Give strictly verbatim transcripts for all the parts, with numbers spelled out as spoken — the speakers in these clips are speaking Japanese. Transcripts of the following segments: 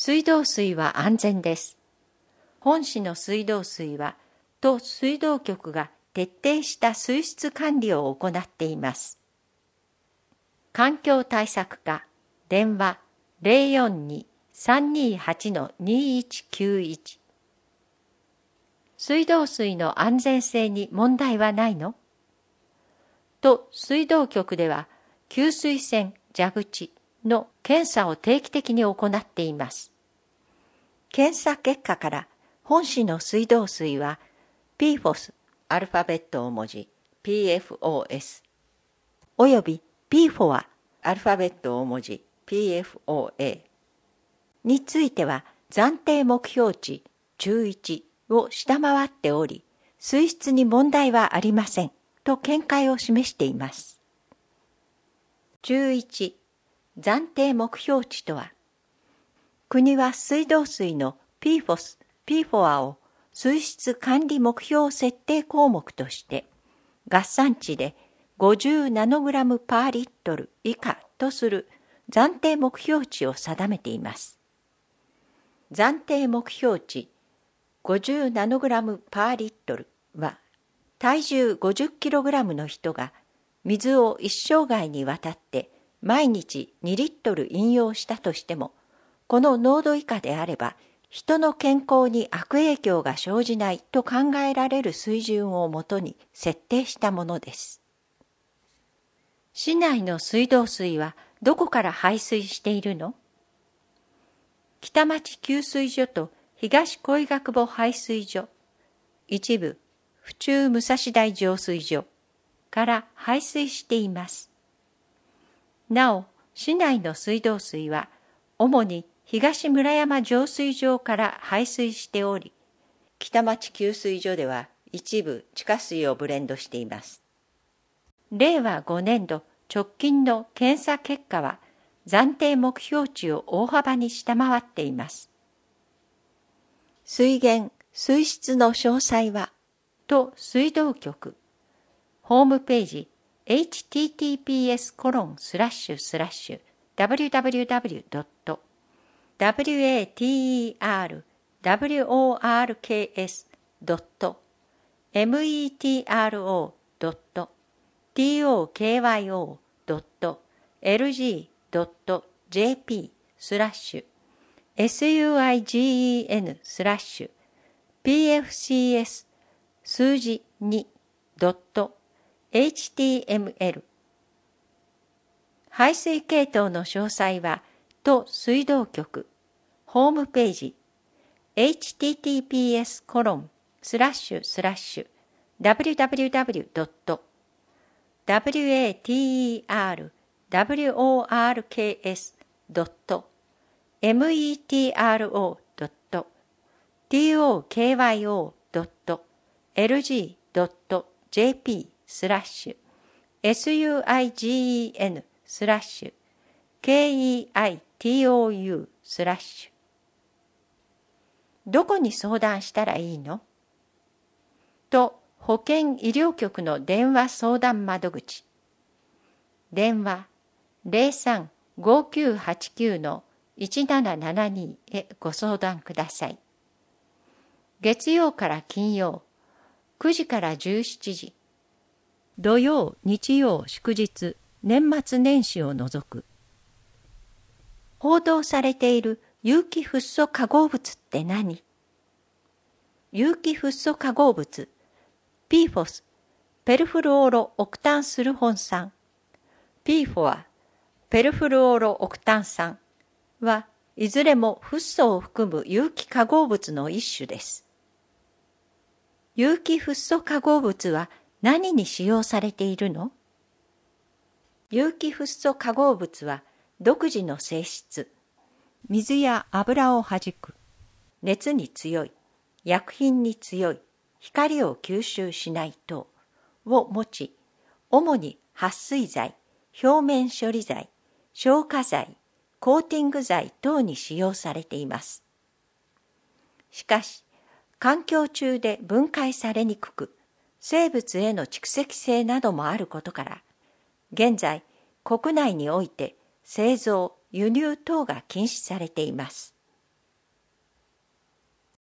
水道水は安全です。本市の水道水は、都水道局が徹底した水質管理を行っています。環境対策課、電話 ゼロよんに さんにはち にいちきゅういち。水道水の安全性に問題はないの？都水道局では、給水栓、蛇口の検査を定期的に行っています。検査結果から本市の水道水は ピーフォーエス アルファベット大文字 ピーエフオーエス および ピーフォア アルファベット大文字 ピーエフオーエー については暫定目標値じゅういちを下回っており、水質に問題はありませんと見解を示しています。じゅういち、暫定目標値とは、国は水道水の ピーフォーエス、ピーフォア を水質管理目標設定項目として、合算値でごじゅうナノグラムパーリットル以下とする暫定目標値を定めています。暫定目標値ごじゅうナノグラムパーリットルは、体重ごじゅっキログラムの人が水を一生涯にわたって毎日にリットル飲用したとしても、この濃度以下であれば、人の健康に悪影響が生じないと考えられる水準をもとに設定したものです。市内の水道水はどこから排水しているの？北町給水所と東恋ヶ久保排水所、一部府中武蔵台浄水所から排水しています。なお、市内の水道水は主に東村山浄水場から排水しており、北町給水所では一部地下水をブレンドしています。れいわごねんど直近の検査結果は暫定目標値を大幅に下回っています。水源・水質の詳細は、都水道局、ホームページ エイチティーティーピーエスコロンスラッシュスラッシュダブリューダブリューダブリュードットワトメトロ ジェーピー スラッシュ suigen スラッシュ pfcs 数字 に ドット エイチティーエムエル 排水系統の詳細は都水道局ホームページ エイチティーティーピーエスコロンスラッシュスラッシュダブリューダブリューダブリュードットワトメトロ トクヨ ジェーピー スラッシュ suigen スラッシュ keitou スラッシュどこに相談したらいいの？と保健医療局の電話相談窓口。電話 ゼロさん ごきゅうはちきゅう いちななななに へご相談ください。月曜から金曜、くじからじゅうしちじ。土曜、日曜、祝日、年末年始を除く。報道されている有機フッ素化合物って何？有機フッ素化合物、ピーフォーエス、ペルフルオロオクタンスルホン酸、ピーフォア、ペルフルオロオクタン酸はいずれもフッ素を含む有機化合物の一種です。有機フッ素化合物は何に使用されているの？有機フッ素化合物は独自の性質、水や油をはじく、熱に強い、薬品に強い、光を吸収しない等を持ち、主に撥水剤、表面処理剤、消火剤、コーティング剤等に使用されています。しかし、環境中で分解されにくく、生物への蓄積性などもあることから、現在、国内において製造、輸入等が禁止されています。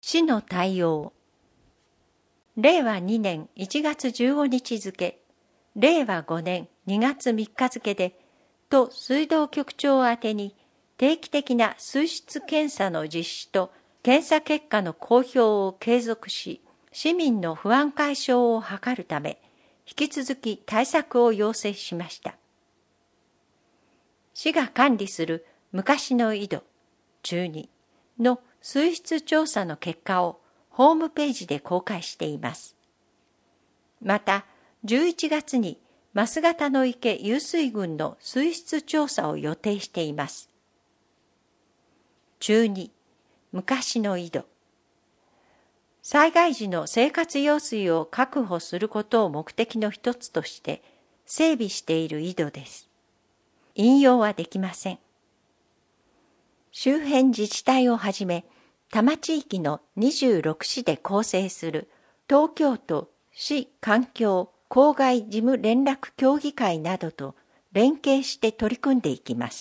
市の対応。れいわにねんいちがつじゅうごにち付、れいわごねんにがつみっか付で、都水道局長宛てに定期的な水質検査の実施と検査結果の公表を継続し、市民の不安解消を図るため、引き続き対策を要請しました。市が管理する昔の井戸、中にの水質調査の結果をホームページで公開しています。また、じゅういちがつに増形の池湧水群の水質調査を予定しています。中に、昔の井戸。災害時の生活用水を確保することを目的の一つとして整備している井戸です。引用はできません。周辺自治体をはじめ、多摩地域のにじゅうろくしで構成する東京都市環境公害事務連絡協議会などと連携して取り組んでいきます。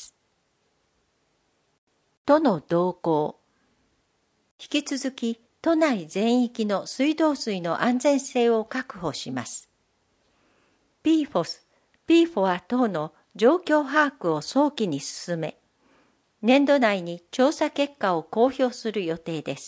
都の動向。引き続き都内全域の水道水の安全性を確保します。ピーフォス、ピーフォア 等の状況把握を早期に進め、年度内に調査結果を公表する予定です。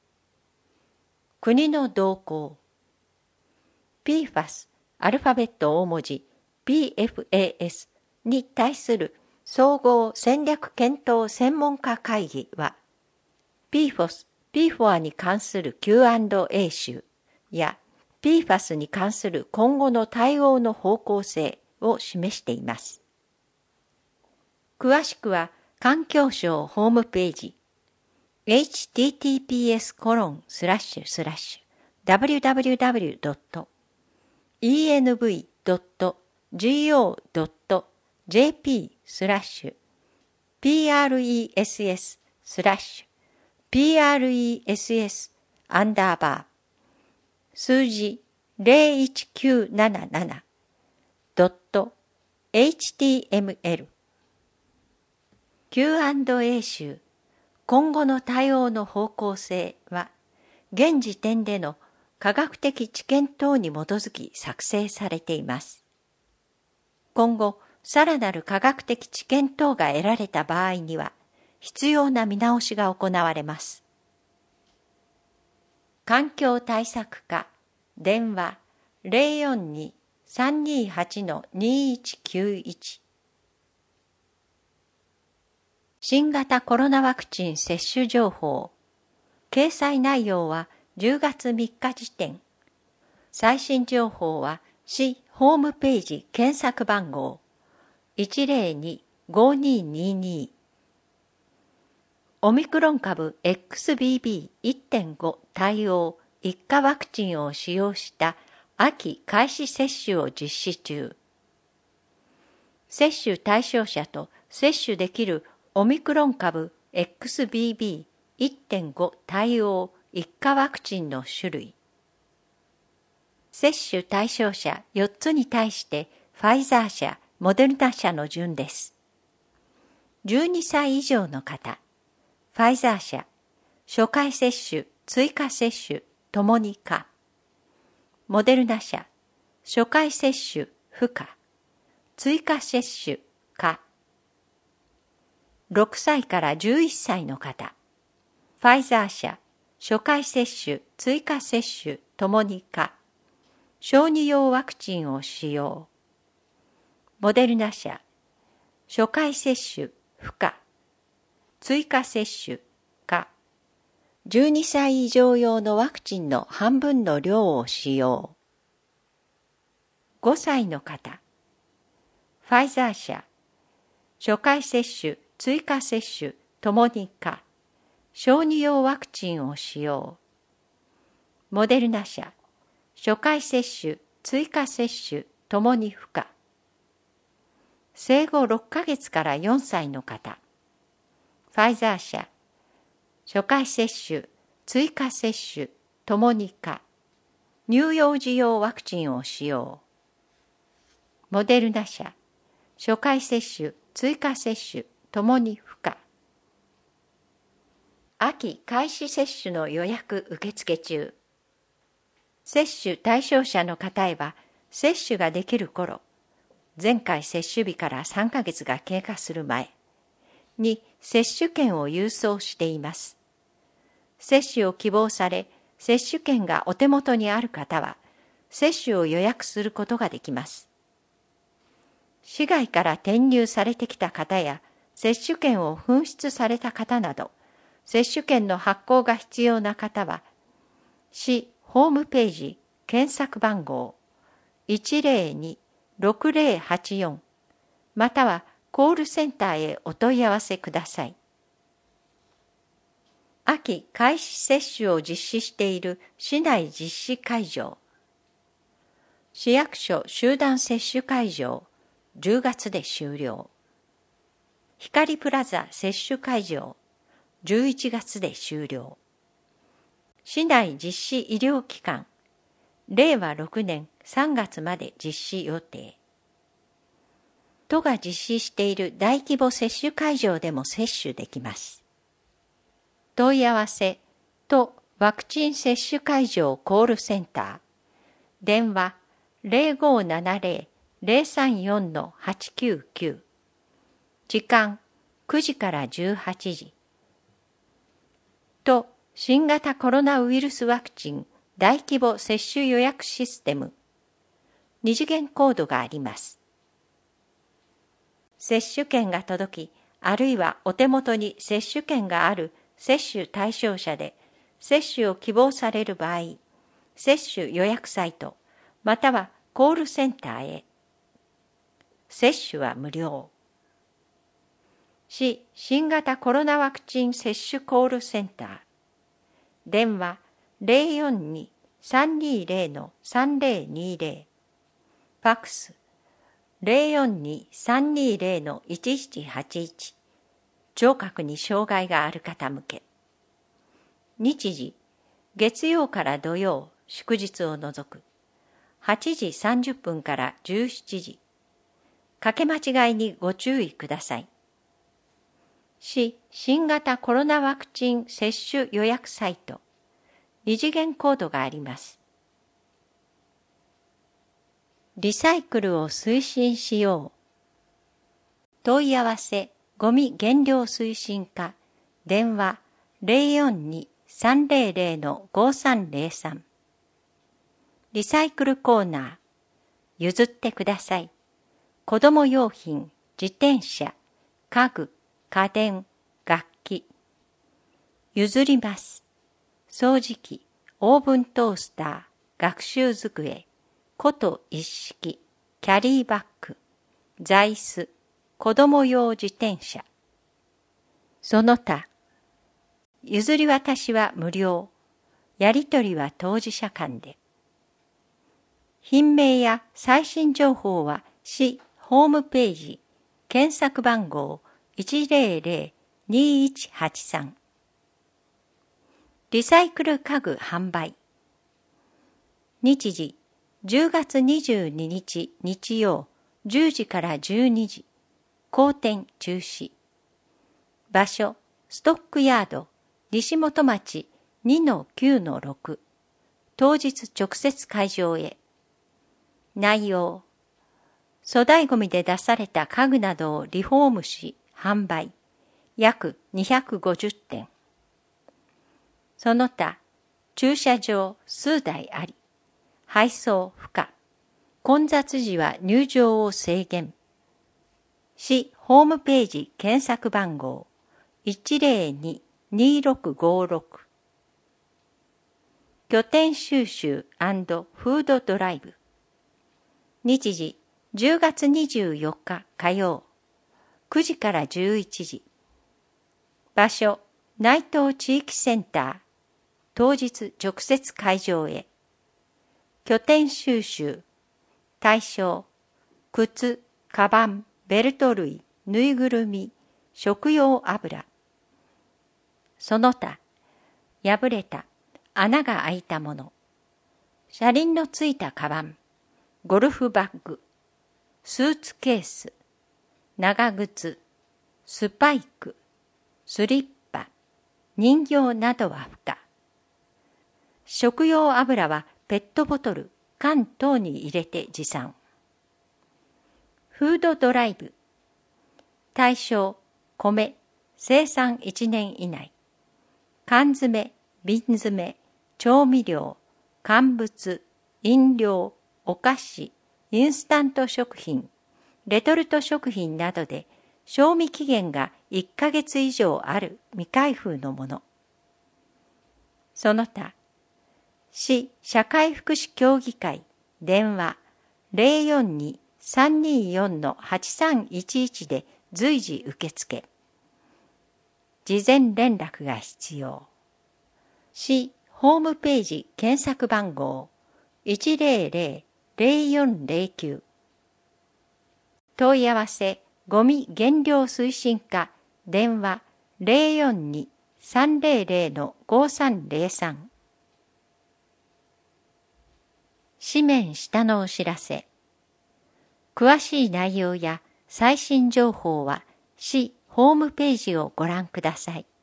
国の動向。ピーファス、アルファベット大文字 ピーエフエーエス に対する総合戦略検討専門家会議は、ピーフォス、ピーフォア に関する キューアンドエー 集や ピーファス に関する今後の対応の方向性を示しています。詳しくは環境省ホームページ エイチティーティーピーエスコロンスラッシュスラッシュダブリューダブリューダブリュードットイーエヌブイドットゴードットジェーピースラッシュピーアールイーエスエススラッシュ ピーアールイーエスエス アンダーバー数字ゼロいちきゅうななななドット エイチティーエムエル キューアンドエー 集今後の対応の方向性は現時点での科学的知見等に基づき作成されています。今後、さらなる科学的知見等が得られた場合には、必要な見直しが行われます。環境対策課、電話 ゼロよんに さんにはち にいちきゅういち 新型コロナワクチン接種情報。掲載内容はじゅうがつみっか時点。最新情報は市ホームページ検索番号 いちゼロに ごににに オミクロン株 エックスビービーいってんご 対応一価ワクチンを使用した秋開始接種を実施中。接種対象者と接種できるオミクロン株 エックスビービーいってんご 対応一価ワクチンの種類。接種対象者よっつに対してファイザー社、モデルナ社の順です。じゅうにさい以上の方、ファイザー社、初回接種、追加接種、ともに可。モデルナ社、初回接種、不可。追加接種、可。ろくさいからじゅういっさいの方、ファイザー社、初回接種、追加接種、ともに可。小児用ワクチンを使用。モデルナ社、初回接種、不可。追加接種、可。じゅうにさい以上用のワクチンの半分の量を使用。ごさいの方、ファイザー社、初回接種、追加接種、ともに可。小児用ワクチンを使用。モデルナ社、初回接種、追加接種、ともに不可。生後ろっかげつからよんさいの方、ファイザー社、初回接種、追加接種、ともに可。乳幼児用ワクチンを使用。モデルナ社、初回接種、追加接種、ともに不可。 秋開始接種の予約受付中。接種対象者の方へは、接種ができる頃、前回接種日からさんかげつが経過する前に接種券を郵送しています。接種を希望され、接種券がお手元にある方は、接種を予約することができます。市外から転入されてきた方や、接種券を紛失された方など、接種券の発行が必要な方は、市ホームページ検索番号 いちゼロに ろくゼロはちよん またはコールセンターへお問い合わせください。秋開始接種を実施している市内実施会場。市役所集団接種会場、じゅうがつで終了。光プラザ接種会場、じゅういちがつで終了。市内実施医療機関、れいわろくねんさんがつまで実施予定。都が実施している大規模接種会場でも接種できます。問い合わせ、都ワクチン接種会場コールセンター、電話ゼロごななゼロ ゼロさんよん はちきゅうきゅう、時間くじからじゅうはちじ。都新型コロナウイルスワクチン大規模接種予約システム、二次元コードがあります。接種券が届き、あるいはお手元に接種券がある接種対象者で接種を希望される場合、接種予約サイトまたはコールセンターへ。接種は無料。市新型コロナワクチン接種コールセンター、電話ゼロよんに さんにゼロ さんゼロにゼロ、ファックスゼロよんに さんにゼロ いちいちはちいち、聴覚に障害がある方向け。日時、月曜から土曜、祝日を除く、はちじさんじゅっぷんからじゅうしちじ。かけ間違いにご注意ください。市新型コロナワクチン接種予約サイト、二次元コードがあります。リサイクルを推進しよう。問い合わせ、ゴミ減量推進課、電話ゼロよんに さんゼロゼロ ごさんゼロさん。リサイクルコーナー、譲ってください。子供用品、自転車、家具、家電、楽器。譲ります。掃除機、オーブントースター、学習机、琴一式、キャリーバッグ、座椅子、子供用自転車。その他、譲り渡しは無料。やり取りは当事者間で。品名や最新情報は市ホームページ、検索番号いちゼロゼロ にいちはちさん。リサイクル家具販売。日時、じゅうがつにじゅうににち日曜じゅうじからじゅうにじ。公店中止。場所、ストックヤード、西本町 にのきゅうのろく。当日直接会場へ。内容、粗大ごみで出された家具などをリフォームし、販売。約にひゃくごじゅってん。その他、駐車場数台あり、配送不可。混雑時は入場を制限。市ホームページ検索番号いちゼロに にろくごろく。拠点収集&フードドライブ。日時、じゅうがつにじゅうよっか火曜、くじからじゅういちじ。場所、内藤地域センター。当日直接会場へ。拠点収集。対象、靴、カバン、ベルト類、ぬいぐるみ、食用油。その他、破れた、穴が開いたもの。車輪のついたカバン、ゴルフバッグ、スーツケース、長靴、スパイク、スリッパ、 人形などは不可。食用油はペットボトル、缶等に入れて持参。フードドライブ。対象、米、生産いちねん以内。缶詰、瓶詰、調味料、乾物、飲料、お菓子、インスタント食品、レトルト食品などで賞味期限がいっかげつ以上ある未開封のもの。その他、市社会福祉協議会電話 ゼロよんに さんにーよん はちさんいちいち で随時受付。事前連絡が必要。市ホームページ検索番号 いちゼロゼロ ゼロよんゼロきゅう。問い合わせゴミ減量推進課電話 ゼロよんに さんゼロゼロ ごさんゼロさん。紙面下のお知らせ。詳しい内容や最新情報は市ホームページをご覧ください。